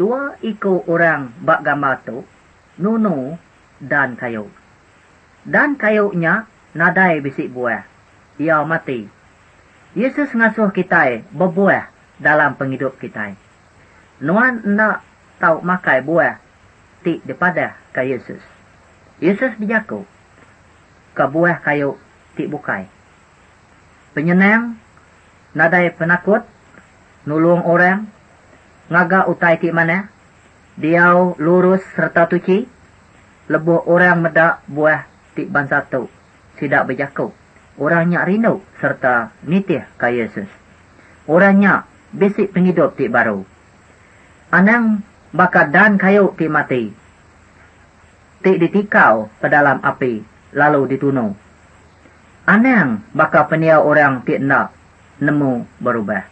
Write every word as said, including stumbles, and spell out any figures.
dua ikut orang bak gambar tu, nunu dan kayu. Dan kayunya nadai bisik buah. Ia mati. Yesus ngasuh kita berbuah dalam penghidup kita. Nuan nak tahu makai buah ti daripada ke Yesus. Yesus berjaku ke buah kayu ti bukai. Penyenang, nadai penakut, nulung orang, ngaga utai ti mana, diau lurus serta tuci, lebuh orang medak buah ti bangsa tu, sidak berjaku. Orangnya rindu serta nitih ke Yesus. Orangnya bisik penghidup ti baru. Anang bakal dan kayu ti mati. Ti ditikau ke dalam api, lalu ditunuh. Anang bakal peniau orang ti nak nemu berubah.